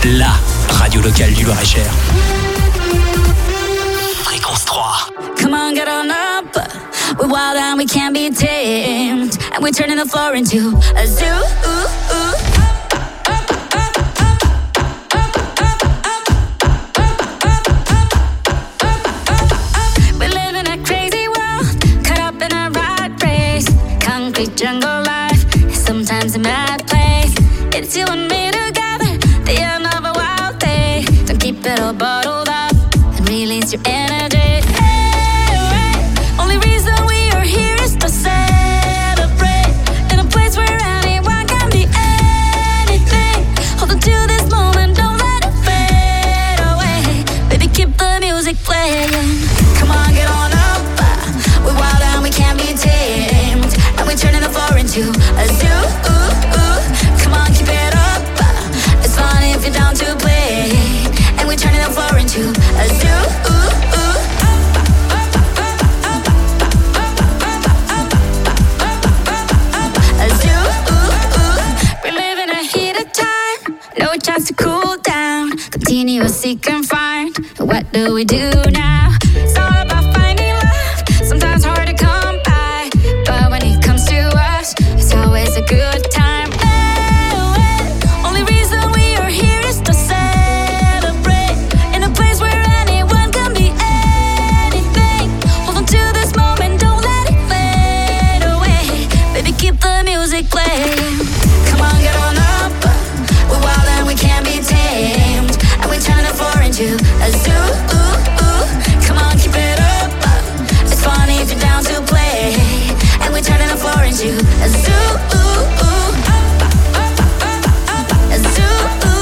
la radio locale du Loir-et-Cher. Fréquence 3. Come on, get on up. We're wild and we can't be tamed. And we're turning the floor into a zoo. We live in a crazy world, caught up in a rat race. Concrete jungle life is sometimes a mad place. It's you and me together, the end of a wild day. Don't keep it all bottled up and release your energy. Only reason we are here is to celebrate in a place where anyone can be anything. Hold on to this moment, don't let it fade away. Baby, keep the music playing. Come on, get on up. We're wild and we can't be tamed. And we're turning the floor into a zoo. Come on, keep it up. It's fun if you're down to play. And we're turning the floor into a zoo. No chance to cool down. Continue to seek and find. What do we do now? It's all about finding love. Sometimes hard to come by, but when it comes to us, it's always a good time. Only reason we are here is to celebrate in a place where anyone can be anything. Hold on to this moment, don't let it fade away. Baby, keep the music playing. Come on, get on up. We're wild and we can't be tamed. And we're turning the floor into a zoo. Come on, keep it up. It's funny if you're down to play. And we're turning the floor into a zoo. A zoo.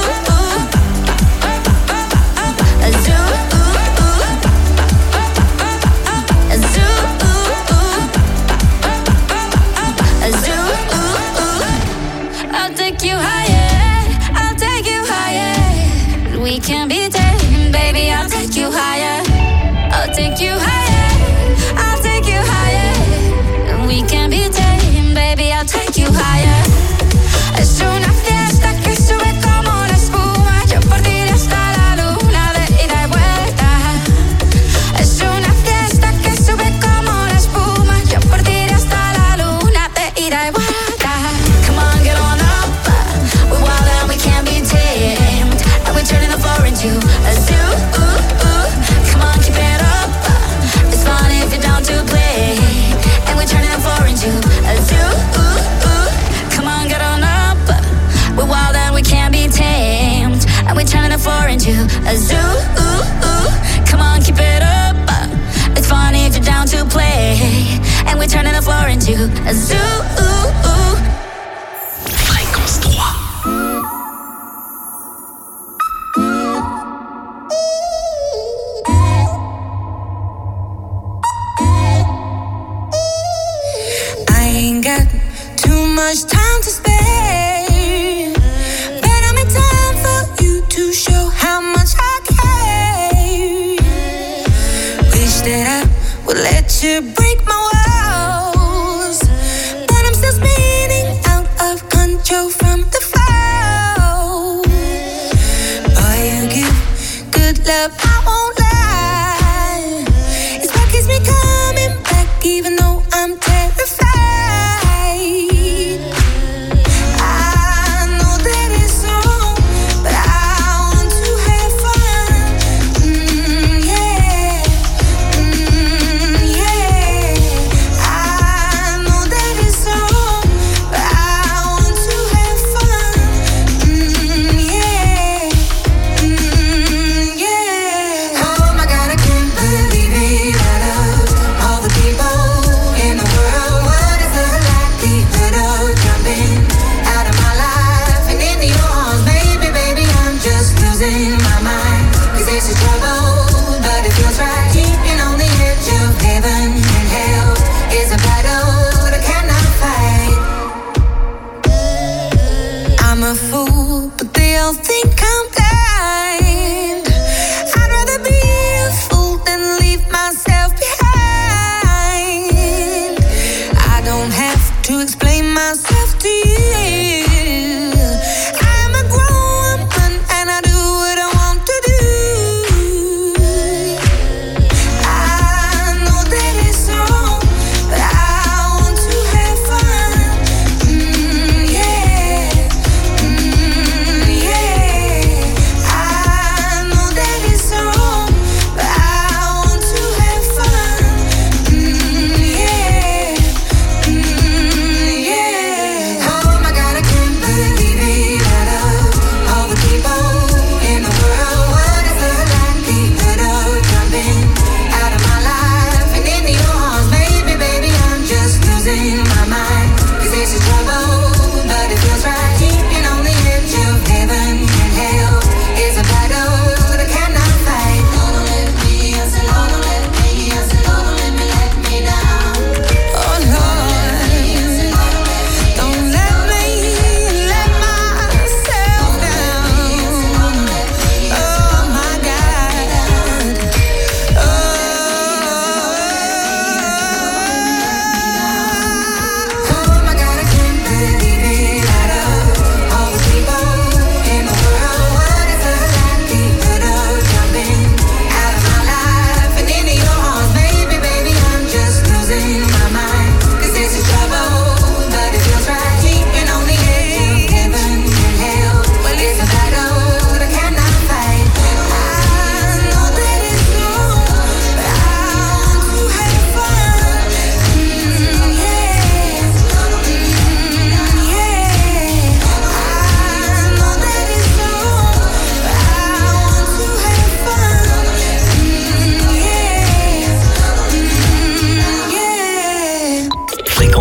A zoo. A zoo. A zoo. I'll take you higher. I'll take you higher. We can be tamed, baby. I'll take you higher. I'll take you higher. I'll take you higher. We can be tamed, baby. I'll take you higher. Es una fiesta que sube como la espuma. Yo por ti hasta la luna de ida y vuelta. Es una fiesta que sube como la espuma. Yo por ti hasta la luna de ida y vuelta. Come on, get on up. We're wild and we can't be tamed. And we're turning the floor into a zoo. Come on, keep it up. It's fun if you're down to play. And we're turning the floor into a zoo. Come on, get on up. We're wild and we can't be tamed. And we're turning the floor into a zoo. Come on, keep it up. It's fun if you're down to play. And we're turning the floor into a zoo. Fréquence 3. I ain't got too much time to spare, but I'm in time for you to show how much I care. Wish that I would let you break my walls, but I'm still spinning out of control from the fall. Boy, you give good love, I won't lie. It's what keeps me coming back, even though I'm terrified. I know that it's wrong, but I want to have fun. Yeah, yeah. I know that it's wrong, but I want to have fun. Yeah, yeah. Oh my God, I can't believe it. Out of all the people in the world, what is the likelihood of jumping out of my life and into your arms? Baby, baby, I'm just losing my mind. 'Cause this is trouble, but it feels right. Keeping on the edge of heaven and hell is a battle that I cannot fight. I'm a fool, but they all think I'm blind. I'd rather be a fool than leave myself behind. I don't have to explain myself to you. I'm a grown woman and I do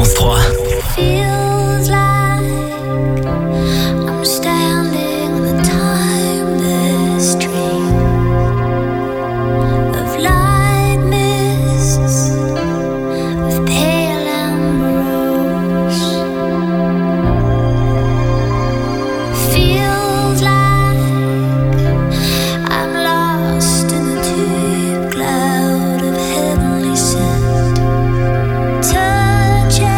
Fréquence 3. Feels like I'm standing on a timeless dream of light mists, of pale ambrose. Feels like I'm lost in a deep cloud of heavenly scent. Touching,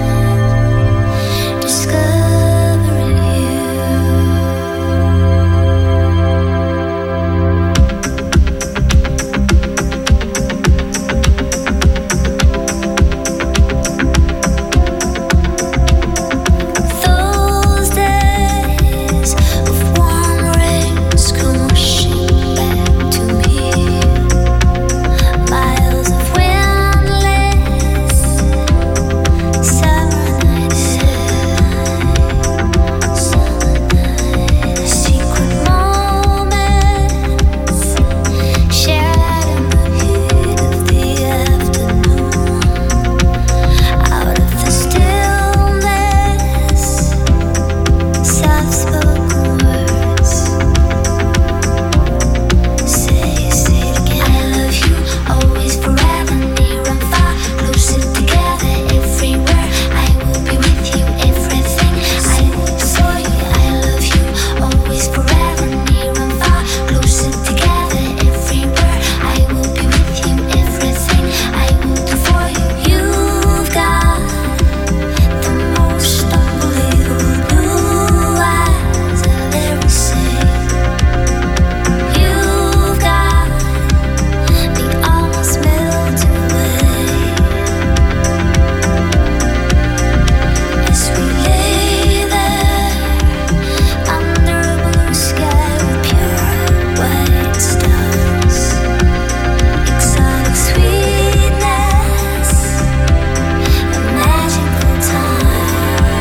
discovering you. Those days of warm rains come rushing back to me. Miles of windless summer nights, secret moments shared in the heat of the afternoon. Out of the stillness, soft-spoken words. Say it again. I love you, always, forever, near and far, closer together, everywhere. I will be with you, everything. I will do for you. I love you, always, forever, near and far, closer together, everywhere. I will be with you, everything. I will do for you. You've got the most unbelievable blue eyes I've ever seen. You've got me almost melting away as we lay there under a blue sky with pure white stars. Exotic sweetness, a magical time.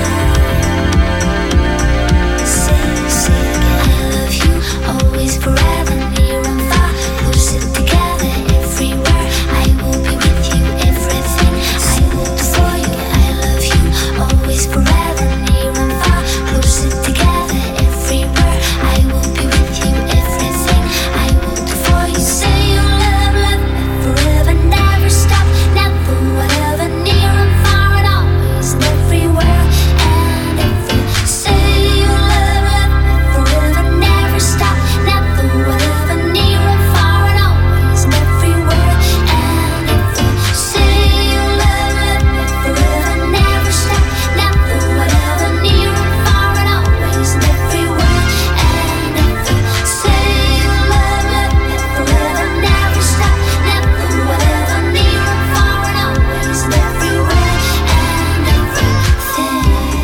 Say it again. I love you, always, forever, near and far, closer together, everywhere. I will be with you, everything. I will do for you. I love you, always, forever, near and far, closer together, everywhere. I will be with you, everything. I will do for you. Say you love me forever, never stop, never, whatever, near and far, and always, and everywhere, and every. Say you love me forever, never stop, never, whatever, near and far, and always, and everywhere, and every. Say you love me forever, never stop, never, whatever, near and far, and always, and everywhere, and every. Say you love me forever, never stop, never, whatever, near and far, and always, and everywhere, and everything.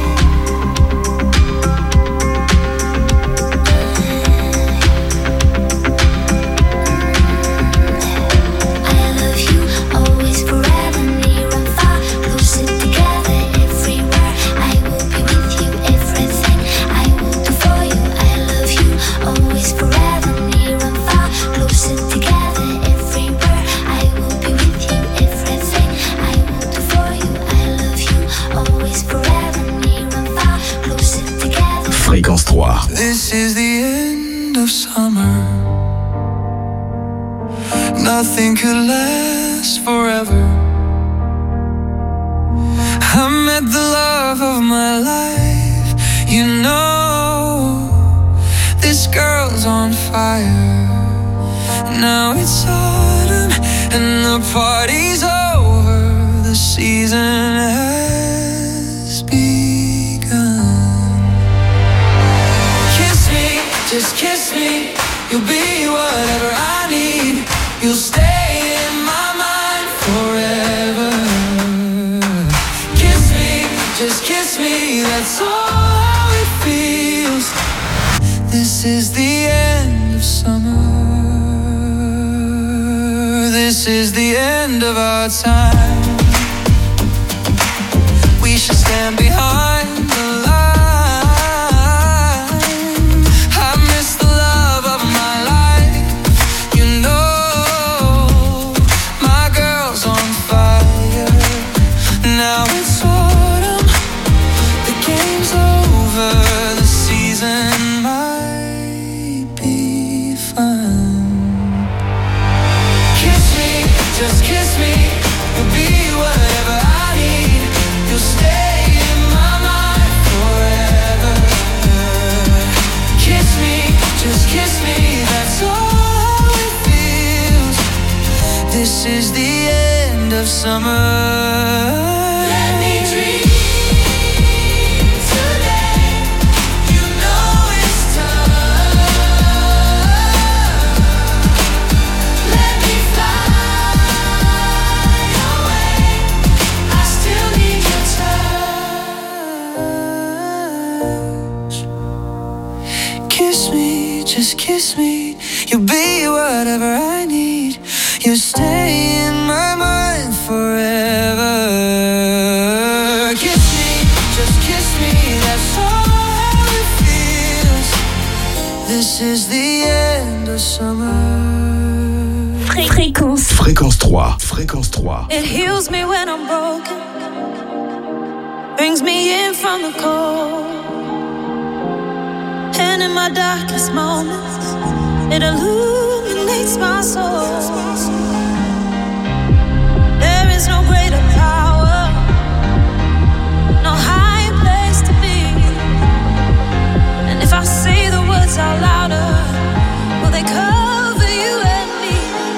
I love you, always, forever, near and far, closer together, everywhere. I will be with you, everything. I will do for you. I love you, always, forever, near and far, closer together, everywhere. I will be with you, everything. I will do for you. I love you, always, forever, near and far, closer together. Fréquence 3. This is the end of summer. Nothing could last forever. I met the love of my life. You know, this girl's on fire. Now it's autumn and the party's over. The season has begun. Kiss me, just kiss me. You'll be whatever I need. You'll stay in my mind forever. Kiss me, just kiss me. That's all how it feels. This is the end of summer. This is the end of our time. We should stand behind the line. I miss the love of my life. You know, my girl's on fire. Now it's autumn, the game's over, the season might be fun. Kiss me, just kiss me, you'll be whatever I need, you'll stay in my mind forever. Kiss me, just kiss me, that's all it feels. This is the end of summer. Let me dream today, you know it's time. Let me fly away, I still need your touch. Kiss me, just kiss me, you'll be whatever I need, you'll stay in my mind forever. Kiss me, just kiss me, that's all it feels. This is the end of summer. Fréquence 3. Fréquence 3. It heals me when I'm broken, brings me in from the cold, and in my darkest moments, it illuminates my soul. There is no greater power, no higher place to be. And if I say the words out louder, will they cover you and me?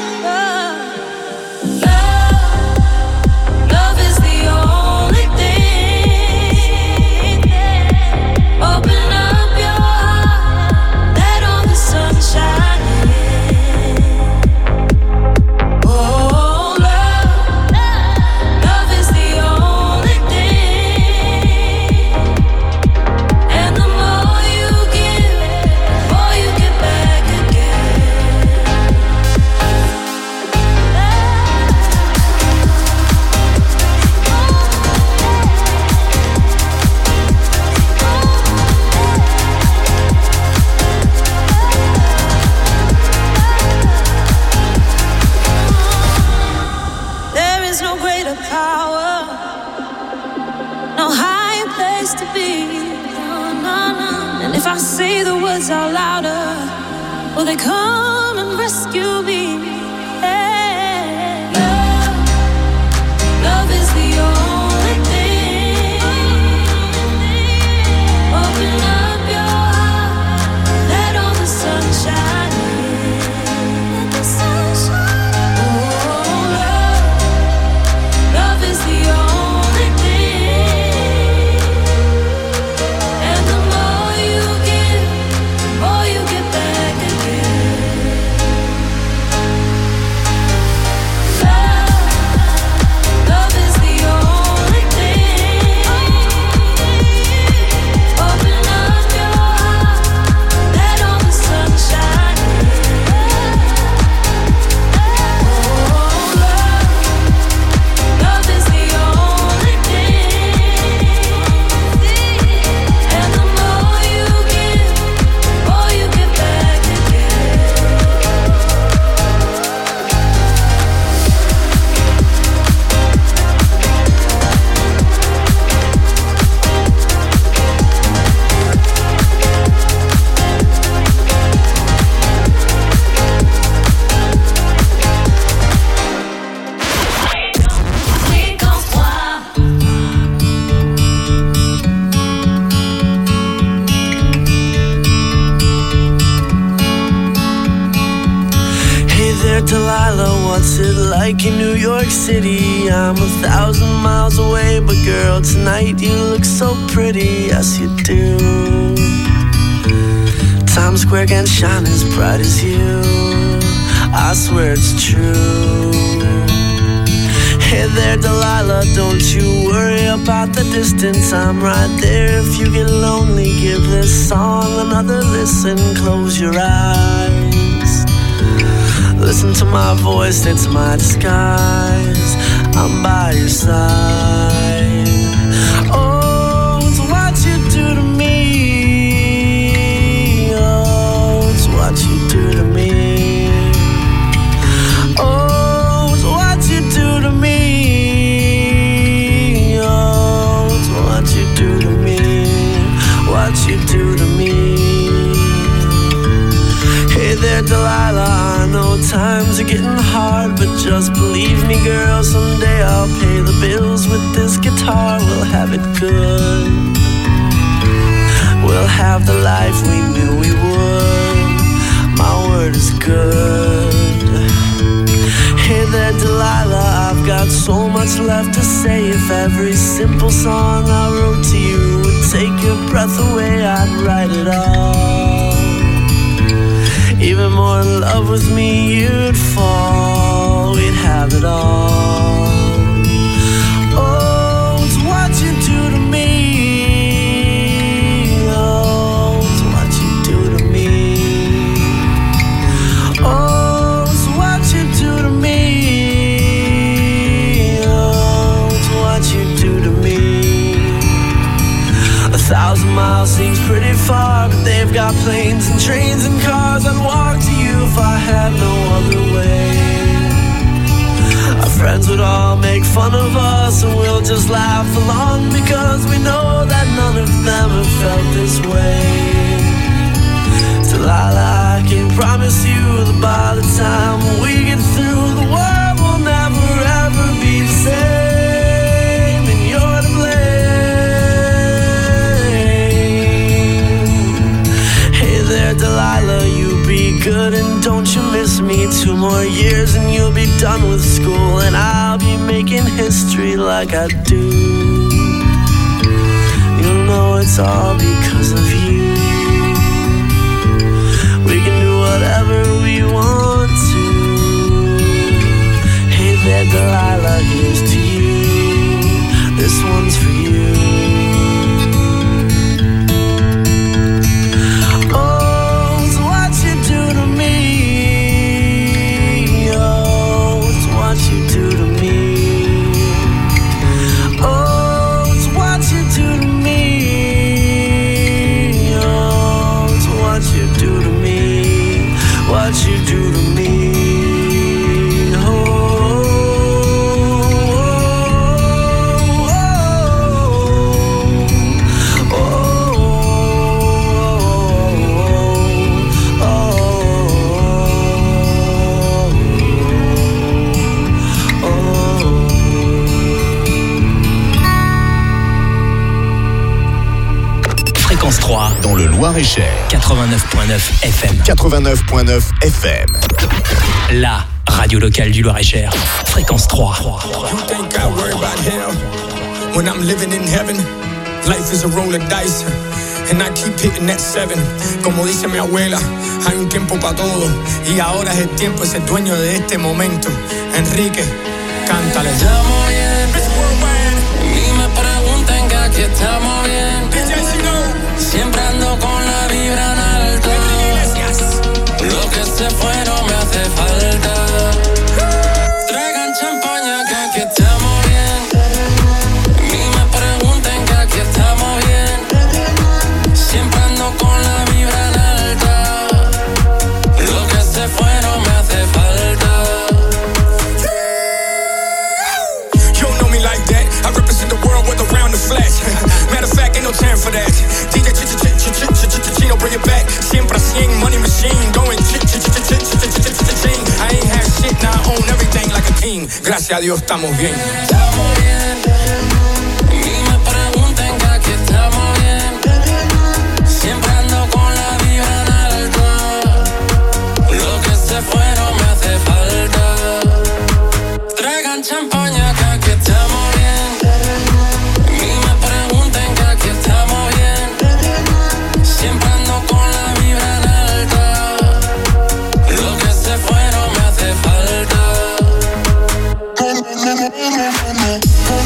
Love is the only thing. Open up your heart, let all the sunshine in. Oh, love is the only thing. And the more you give, the more you get back again. There is no greater power, no higher place to be. And if I say the words out louder, will they come and rescue me? Hey. Love is the only thing. Open up your heart, let all the sunshine in. Let the sunshine in. Oh, love is the only thing. And the more you give, the more you get back again. Love is the only thing. Open up your heart, let all the sunshine in. Oh, love is the only thing. And the more you give, the more you get back again. Fréquence 3. Hey there, Delilah, what's it like in New York City? I'm 1,000 miles away, but girl, tonight you look so pretty, yes you do. Times Square can't shine as bright as you, I swear it's true. Hey there, Delilah, don't you worry about the distance, I'm right there. If you get lonely, give this song another listen, close your eyes. Listen to my voice, it's my disguise, I'm by your side. Oh, it's what you do to me. Oh, it's what you do to me. Oh, it's what you do to me. Oh. Just believe me, girl, someday I'll pay the bills with this guitar. We'll have it good. We'll have the life we knew we would. My word is good. Hey there, Delilah, I've got so much left to say. If every simple song I wrote to you would take your breath away, I'd write it all. Even more in love with me, you'd fall. We'd have it all. Oh, it's what you do to me. Oh, it's what you do to me. Oh, it's what you do to me. Oh, it's what you do to me. 1,000 miles seems pretty far, but they've got planes and trains and cars. I'd walk to you if I had no other way. Our friends would all make fun of us, and we'll just laugh along, because we know that none of them have felt this way. Delilah, I can promise you that by the time we get through, the world will never ever be the same, and you're to blame. Hey there, Delilah, you be good and don't you miss me. 2 more years and you'll be done with school, and I'll be making history like I do. You'll know it's all because of you. We can do whatever we want to. Hey there, Delilah, here's to you. This one's for you. What you do to me, oh, oh, oh, oh, oh, Fréquence 3 dans le Loir-et-Cher. 89.9 FM. 89.9 FM. La radio locale du Loir-et-Cher. Fréquence 3. You think I worry about hell when I'm living in heaven? Life is a roll of dice and I keep hitting that 7. Como dice mi abuela, hay un tiempo para todo y ahora es el tiempo de ser dueño de este momento. Enrique, cántale. Estamos bien, ni me pregunten que aquí estamos bien. Siempre ando con la vibra en alto. Lo que se fue no me hace falta. Traigan champaña que aquí estamos bien. Ni me pregunten que aquí estamos bien. Siempre ando con la vibra en alta. Lo que se fue no me hace falta. You don't know me like that. I represent the world with around the flash. Matter of fact, ain't no time for that. DJ Chino, bring it back. Siempre 100, money machine, going ching. I ain't had shit, now I own everything like a king. Gracias a Dios, estamos bien. Estamos bien. Ni me pregunten que aquí estamos bien. Siempre ando con la vibra en alto. Lo que se fue no me hace falta. Traigan champaña que aquí estamos bien. Ni me pregunten que aquí estamos bien. Siempre ando con la vibra en alta. Lo que se fue no me hace falta.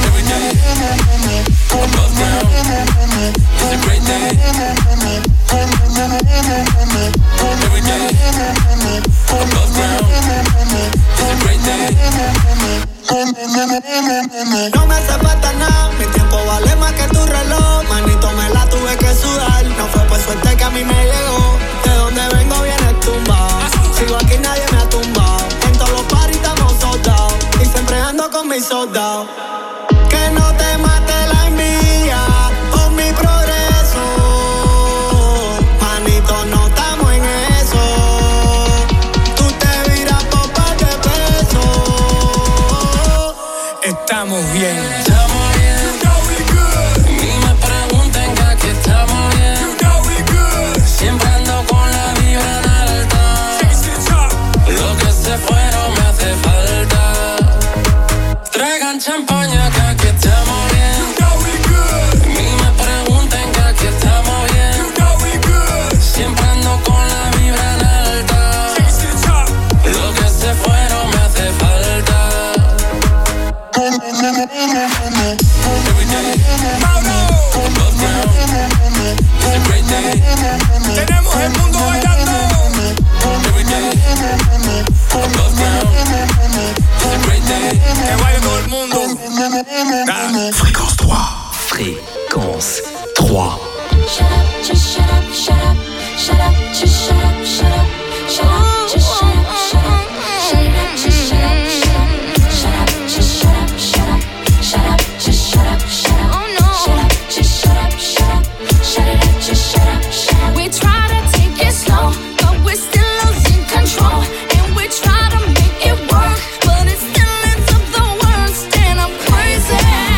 Mauro. Tenemos el mundo bailando. Que baile todo el mundo. Fréquence 3. Fréquence 3. Shut up, just shut up, shut up, shut up, just shut up, shut up, shut up, just shut up, shut up, shut up, just shut up, shut up, just shut up, shut up, shut up, just shut up, shut up, oh no, shut up, just shut up, shut up, shut it up, just shut up, shut up. We try to take it slow, but we're still losing control, and we try to make it work, but it still ends up the worst, and I'm crazy.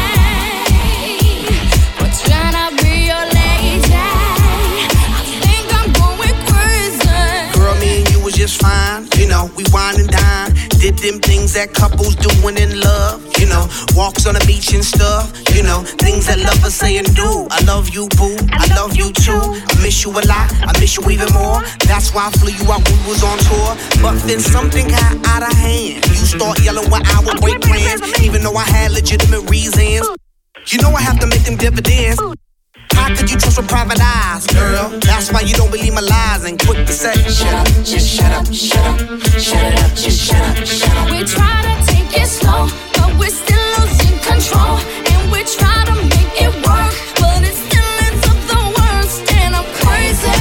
We're trying to be your lady. I think I'm going crazy. Girl, me and you was just fine. You know, we wine and dine. Did them things that couples doing in love. You know, walks on the beach and stuff. You know, things that lovers say and do. I love you, boo. I love you too. I miss you a lot. I miss you even more. That's why I flew you out when we was on tour. But then something got out of hand. You start yelling when I would break plans, even though I had legitimate reasons. You know I have to make them dividends. How could you trust with private eyes, girl? That's why you don't believe my lies and quick to say, shut up, just shut up, shut up, shut it up, just shut up, shut up. We try to take it slow, but we're still losing control, and we try to make it work, but it still ends up the worst, and I'm crazy.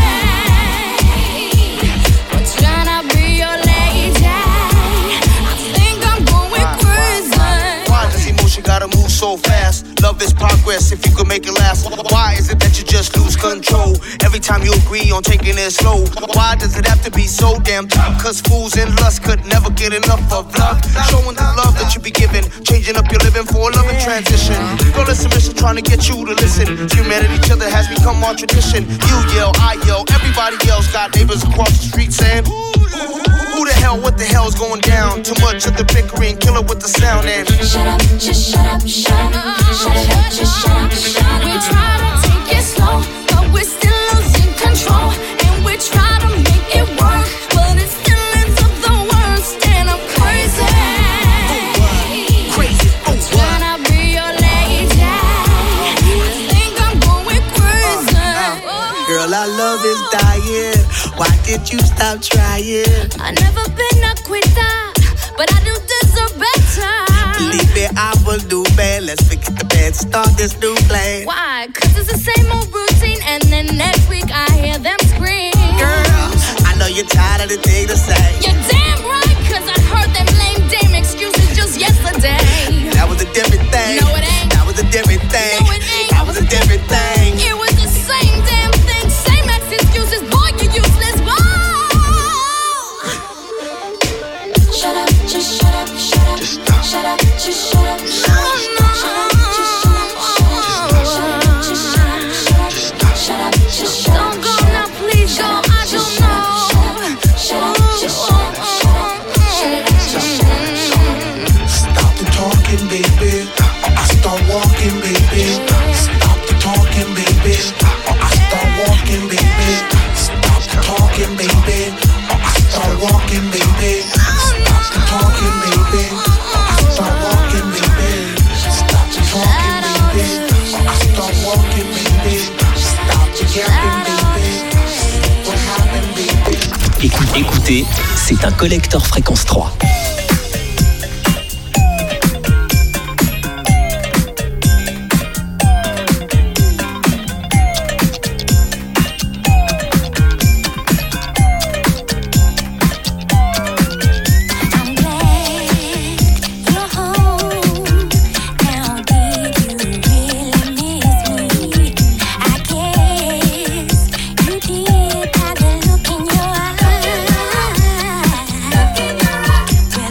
We're trying to be your lady. I think I'm going crazy. Why does emotion gotta move so fast? Love is progress if you could make it last. Why is it that you just lose control every time you agree on taking it slow? Why does it have to be so damn tough? Cause fools in lust could never get enough of love. Showing the love that you be giving, changing up your living for a loving transition. Girl, it's a mission trying to get you to listen. Humanity, each other has become our tradition. You yell, I yell, everybody else. Got neighbors across the street saying, who the hell, what the hell's going down? Too much of the bickering, kill it with the sound and shut up, just shut up, shut up, shut it up, just shut up, shut up. We try to take it slow, but we're still losing control, and we try to make it work, but it still ends up the worst, and I'm crazy. Trying to be your lady. I think I'm going crazy. girl, our love is dying. Why did you stop trying? I've never been a quitter, but I do deserve better. Believe me, I will do bad. Let's forget the bad, start this new plan. Why? Cause it's the same old routine, and then next week I hear them scream. Girl, I know you're tired of the thing to say. You're damn right, cause I heard them lame dame excuses just yesterday. That was a different thing. No, it ain't. That was a different thing. No, it ain't. That was a different thing. It was the same damn thing, same ex excuses. Boy, you useless. Whoa! Shut up, just shut up, shut up. Just stop. Shut up, just shut up. Shut up, shut up, just shut up. Shut up, just shut up. Shut up, just shut up. Don't go now, please go. I don't know. Shut up, just shut up. Shut up, just shut up. Stop the talking, baby. I start walking, baby. Stop the talking, baby. I start walking, baby. Stop the talking, baby. I start walking, baby. Stop the talking, baby. I start walking, baby. Stop the talking, baby. I start walking, baby. Stop the yapping, baby. What happened, baby? Écoutez, c'est un collector fréquence 3. Well,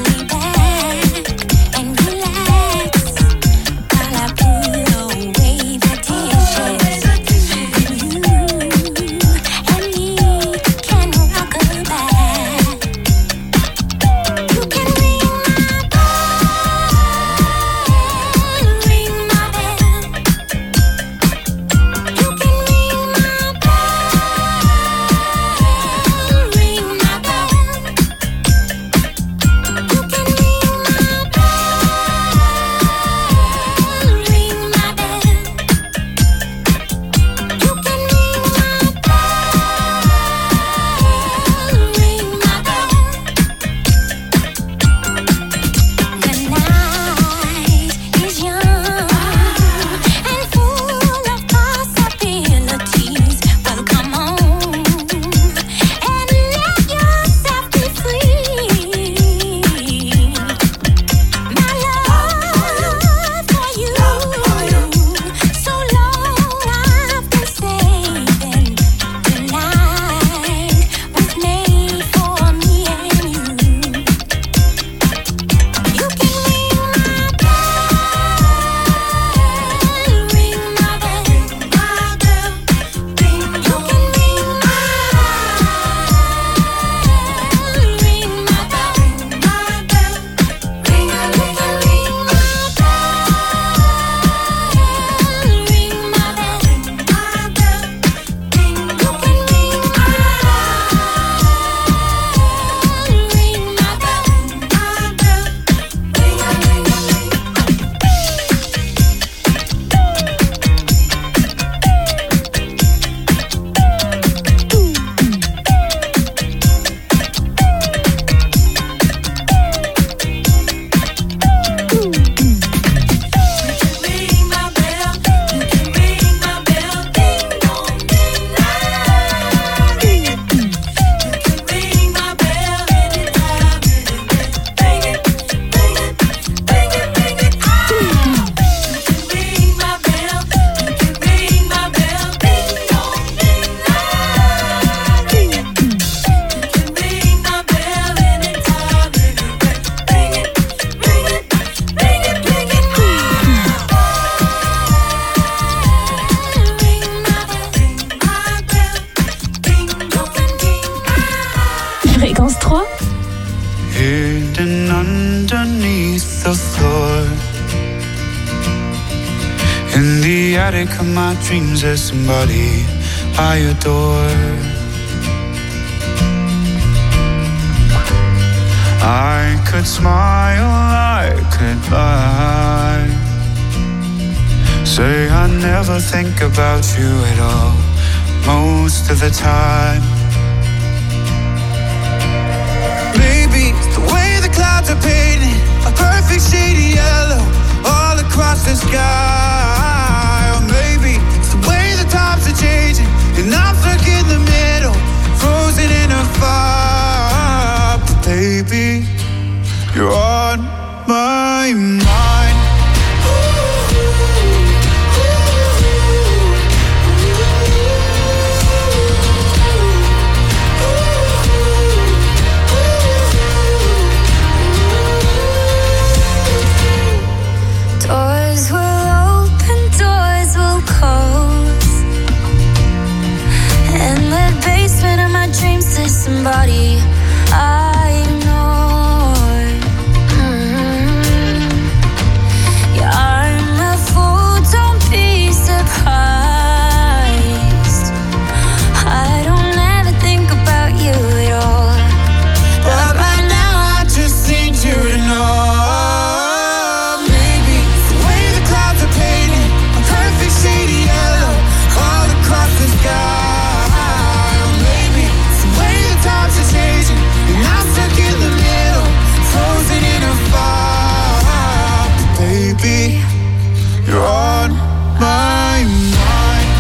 attic of my dreams, there's somebody I adore. I could smile, I could lie, say I never think about you at all, most of the time. Maybe it's the way the clouds are painted a perfect shade of yellow all across the sky. Or maybe it's the way the times are changing and I'm stuck in the middle, frozen in a fire. But baby, you're on my mind. Doors will open, doors will close. In the basement of my dreams, there's somebody I ignored. Yeah, I'm a fool, don't be surprised. I don't ever think about you at all, but right now I just need you to know. You're on my mind.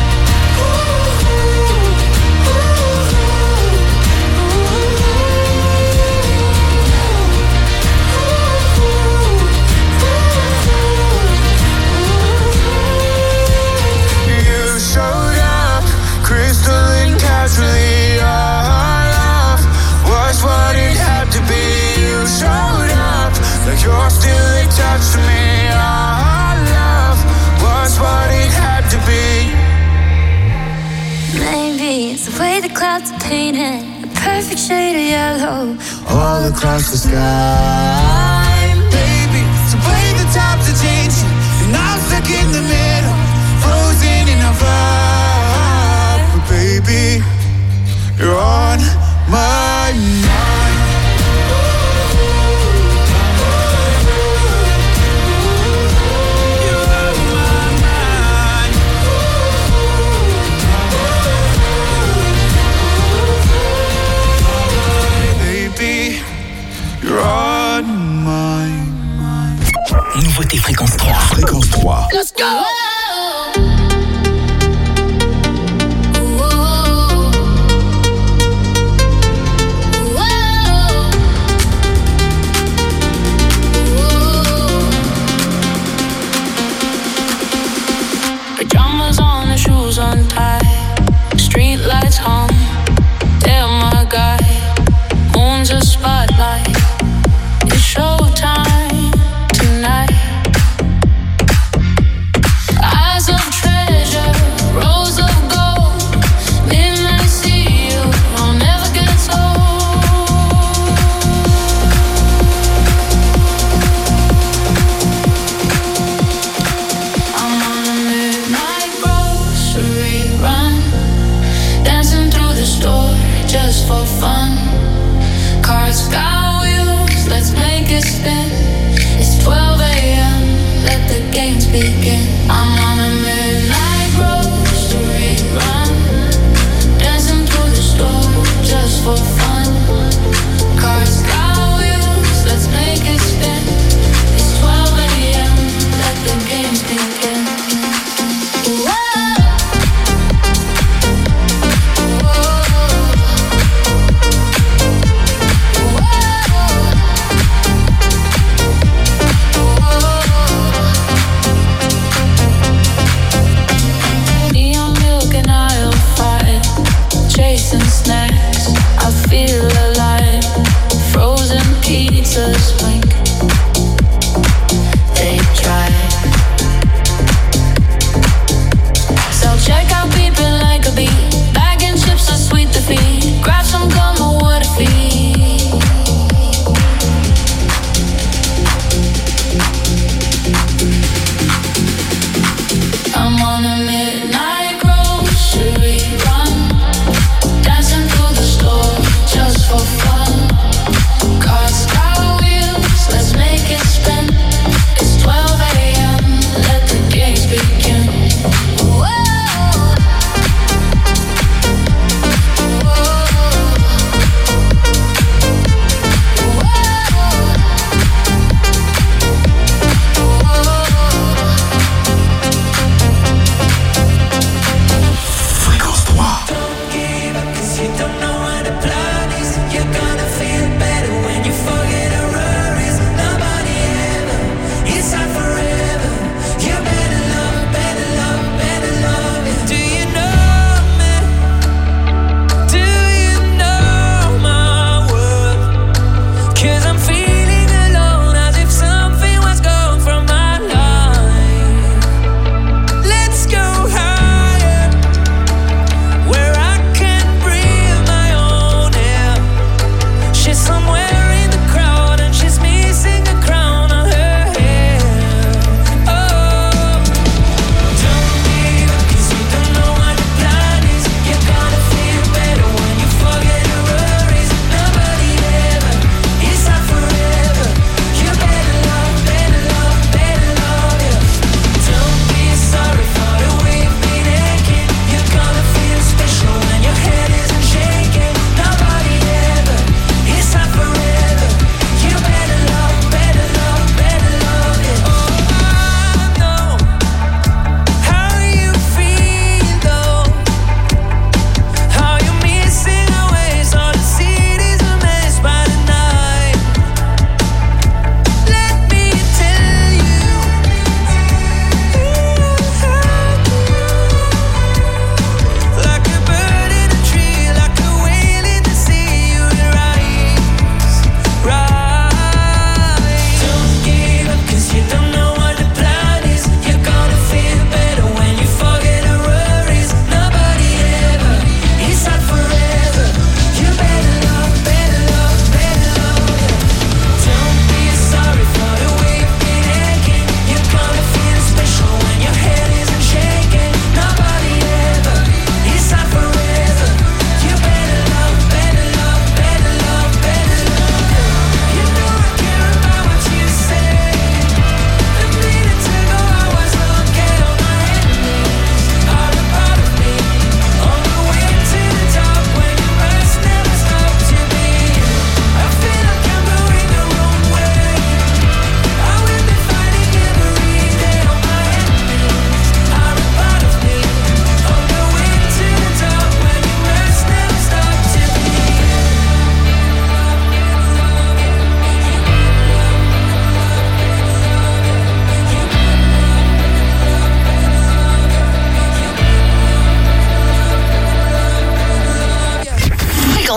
You showed up, crystalline casually. Our love was what it had to be. You showed up like you're still attached to me. What it had to be. Maybe it's the way the clouds are painted a perfect shade of yellow all across the sky. Baby, it's the way the times are changing and I'm stuck in the middle, frozen in a fire. But baby, you're on my mind. Nouveauté Fréquence 3. Fréquence 3. Let's go! Pajamas on and shoes untied, street lights hung, damn my guy, moon's a spotlight, it's showtime tonight. Eyes of treasure, rows of gold, midnight see you, I'll never get old. I'm on a midnight grocery run, dancing through the store just for fun. Cars got wheels, let's make it spin. It's 12 a.m., let the games begin. I'm on a midnight grocery run, dancing through the store just for fun. Cars got wheels, let's make it spin. It's 12 a.m., let the games begin.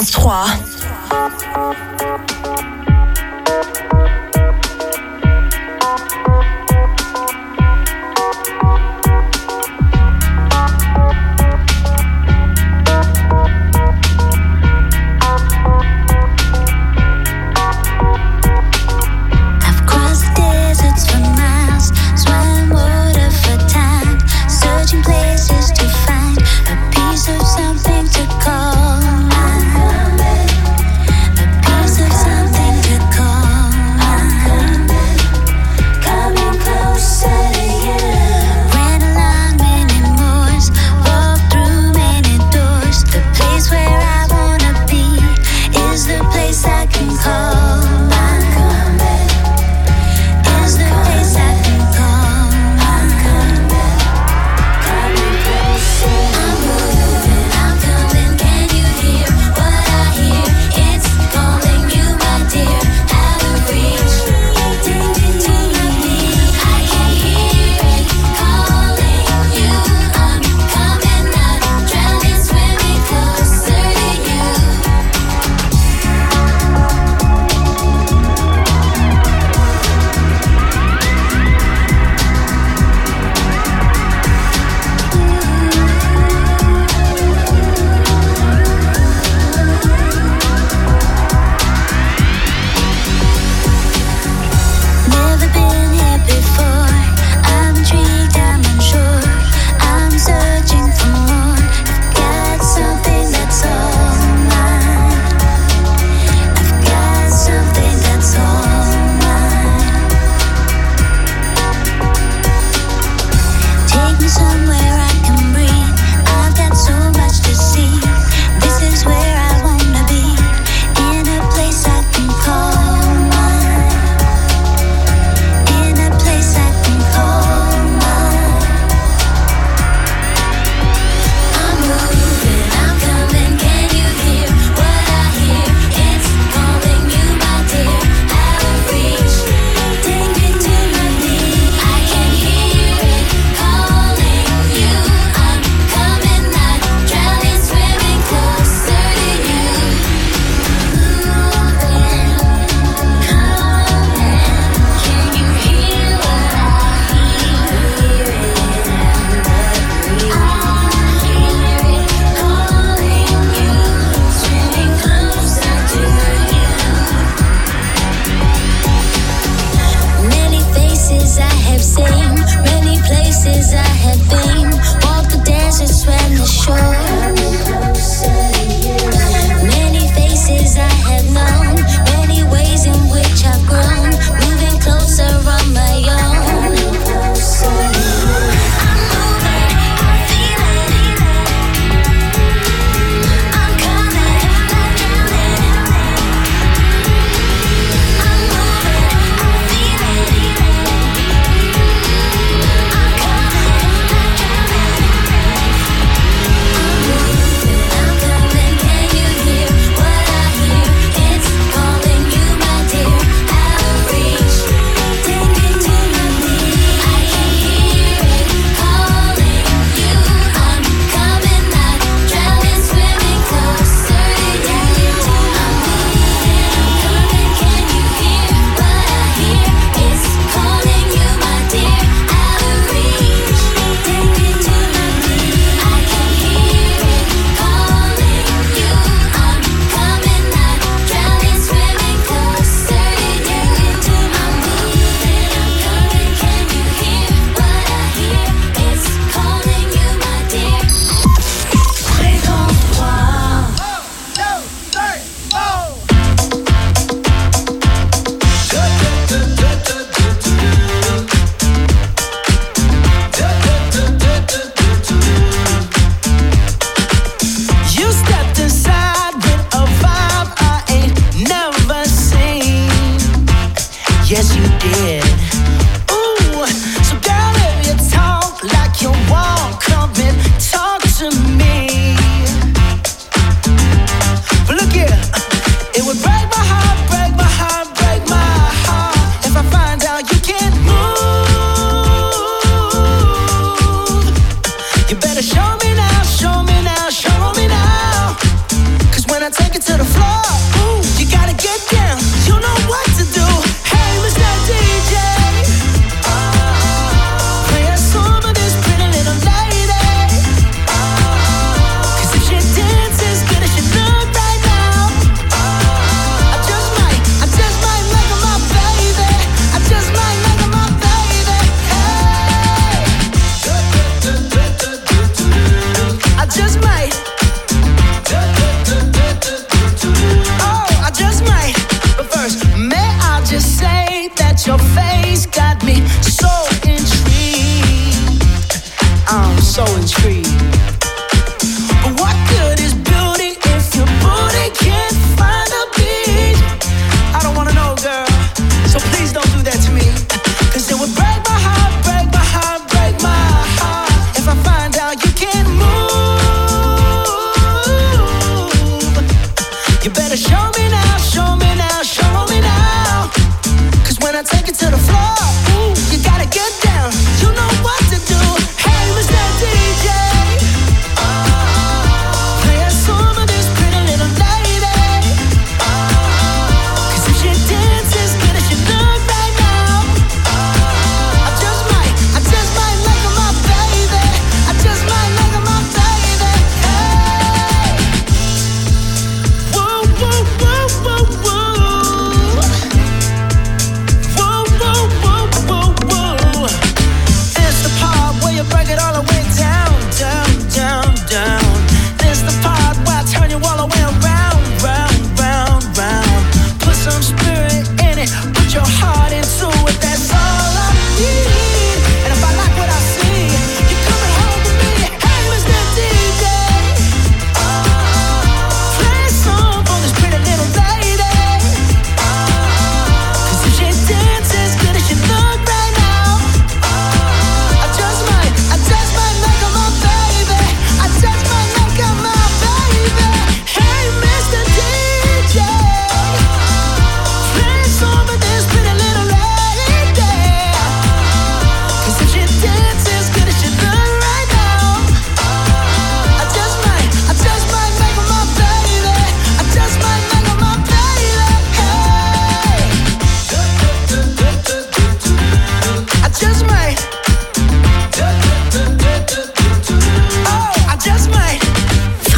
Fréquence 3. Places to find a piece of something to call. A piece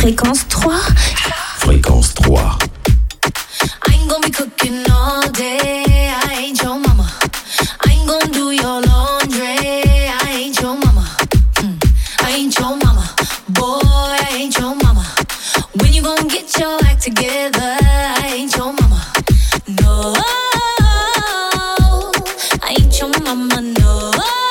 Fréquence 3. Fréquence 3. I ain't gonna be cooking all day. I ain't your mama. I ain't gonna do your laundry. I ain't your mama. I ain't your mama. Boy, I ain't your mama. When you gonna get your act together? I ain't your mama. No, I ain't your mama. No,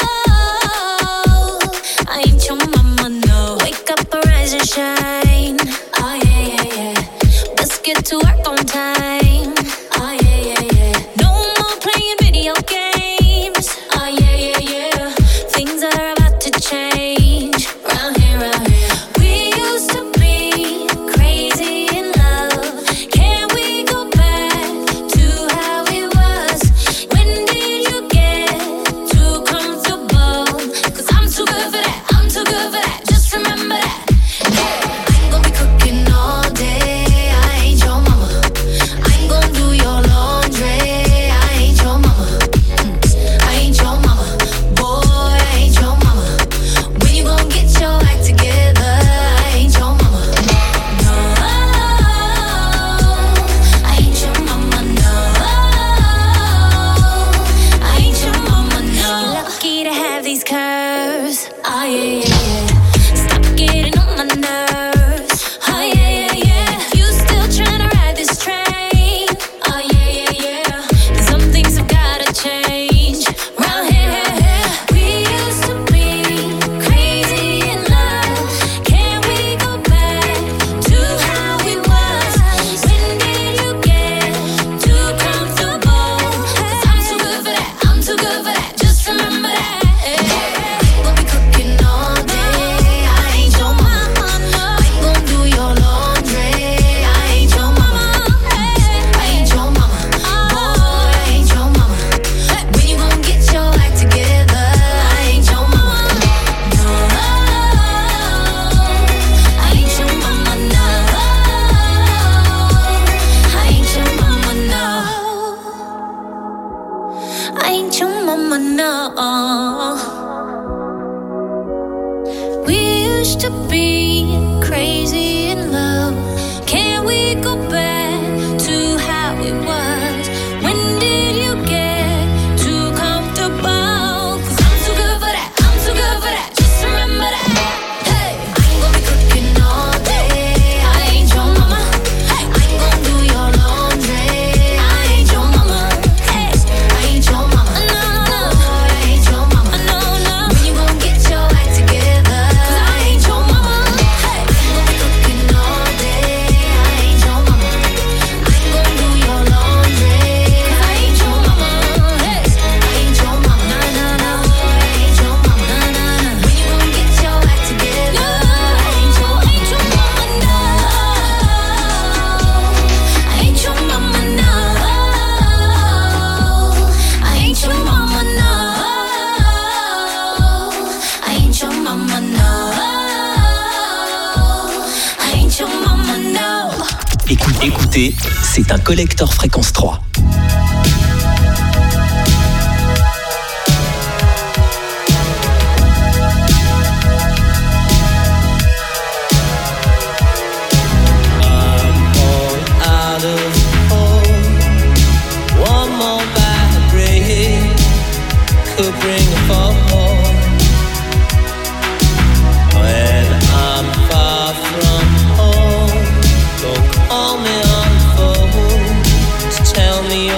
I ain't your mama. No, wake up, arise and shine. Oh yeah, yeah, yeah. Let's get to work on time. Oh yeah, yeah, yeah. No more playing video games. Oh yeah, yeah, yeah. Things are about to change. Round here, round here. We used to be crazy in love. Can we go back to how it was? When did you get too comfortable? 'Cause I'm too good for that. I'm too good for that. Just remember that. I ain't gonna be cooking all day. I ain't your mama. I ain't gonna do your laundry. I ain't your mama. I ain't your mama. Boy, I ain't your mama. When you gon' get your act together? I ain't your mama. No, I ain't your mama. No, I ain't your mama. No, you're lucky to have these curves. Oh yeah, yeah, yeah. Stop getting on my nerves. Oh yeah, yeah, yeah. You still tryna ride this train? Oh yeah, yeah, yeah. And some things have gotta change. Round here, we used to be crazy in love. Can we go back to how it was? When did you get too comfortable? 'Cause I'm too good for that. I'm too good for that. Just remember that. We'll be cooking all day. I ain't your mama. I ain't gon' do your laundry. I ain't your mama. I ain't your mama. Boy, I ain't your mama. When you gon' get your act together? I ain't your mama. No, I ain't your mama. No, I ain't your mama. No, I ain't your mama. No. We used to be crazy in love. Can we go back to how it was? When did you get too comfortable? 'Cause I'm too good for that. I'm too good for that. Just remember that. Hey, I ain't gonna be cooking all day. I ain't your mama. I ain't gonna do your laundry. I ain't your mama. Hey, I ain't your mama. No, no, I ain't your mama. No, no. When you gon' get your act together? 'Cause I ain't your mama. Hey, I ain't gonna be cooking all day. I ain't your mama. I ain't gonna do your laundry. 'Cause I ain't your mama. Hey, I ain't your mama. No, no, no, I ain't your mama. No, no, no. When you gon' get your act together? I ain't your mama. No, I ain't your mama. No, I ain't your mama. No, I ain't your mama. No, I ain't your mama. No. Écoutez, c'est un collector fréquence 3. Out of home, one more bad break could bring a fall. When I'm far from home, don't call me on the phone to tell me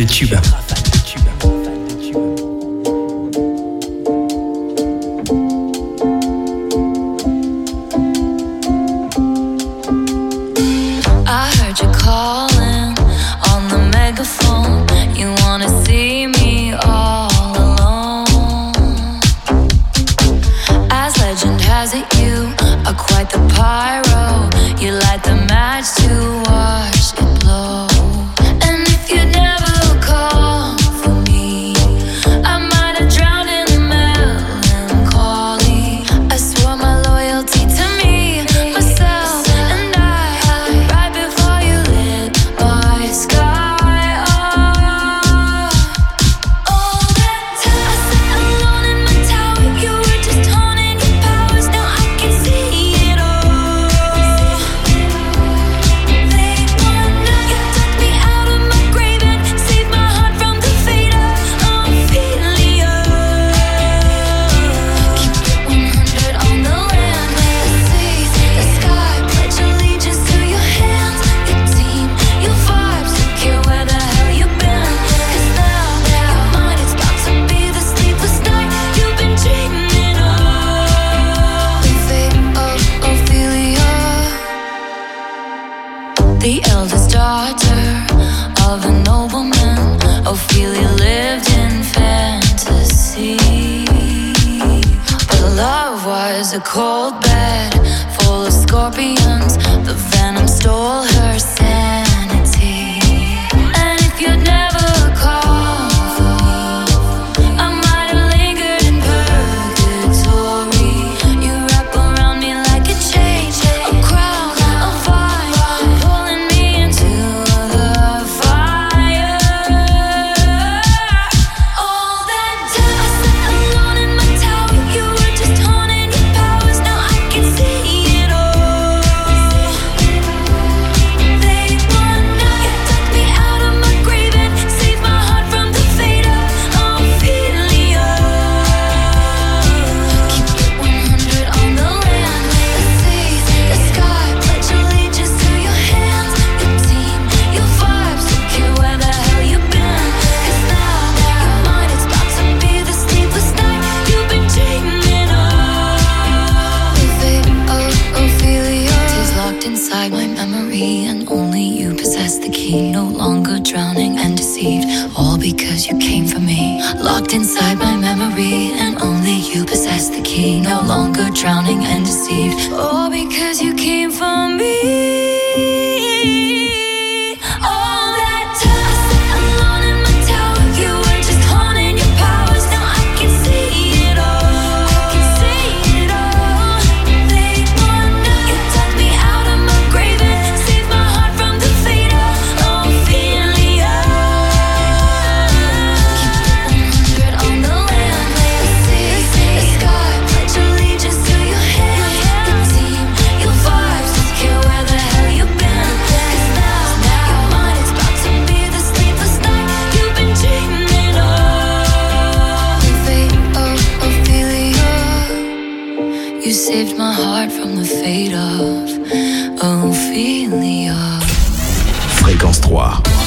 de tubes. I heard you calling on the megaphone. You wanna see me all alone. As legend has it, you are quite the pyro. You light the match to watch it blow. And if you never call for me, I might have drowned in the melancholy. I swore my loyalty to me, myself, and I. Right before you lit my sky up. All that time I sat alone in my tower. You were just honing your powers. Now I can see it all. Late one night, you took me out of my grave and saved my heart from the fate of Ophelia. Keep it 100 on the land, the sea, the sky. Pledge allegiance to your hands, your team, your vibes. Don't care where the hell you've been. 'Cause now your mind is about to be the sleepless night you've been dreaming of. The fate of Ophelia. The eldest daughter of a nobleman, Ophelia lived in fantasy. But love was a cold bed full of scorpions. The venom stole her sanity. And if you'd never called for me, I might have lingered in purgatory. You wrap around me like a chain, a crown, a vine, pulling me into the fire. All that time I sat alone in my tower. You were just honing your powers. Now I can see it all. Late one night, you took me out of my grave and saved my heart from the fate of Ophelia. Keep it 100 on the land, the sea, the sky. Pledge allegiance to your hands, your team, your vibes. Don't care where the hell you've been. 'Cause now your mind is about to be the sleepless night you've been dreaming of. The fate of Ophelia is locked inside my memory, and only you possess the key. No longer drowning and deceived, all because you came for me. Locked inside my memory, and only you possess the key. No longer drowning and deceived, all because you came for me. All that time I sat alone in my tower. You were just honing your powers. Now I can see it all. I can see it all. Late one night, you took me out of my grave and saved my heart from the fate of Ophelia. Keep it 100 on the land, the sea, the sky. Pledge allegiance to your hands, your team, your vibes. Don't care where the hell you've been. 'Cause now your mind is about to be the sleepless night you've been dreaming of. The fate of Ophelia. You saved my heart from the fate of Ophelia. Fréquence 3.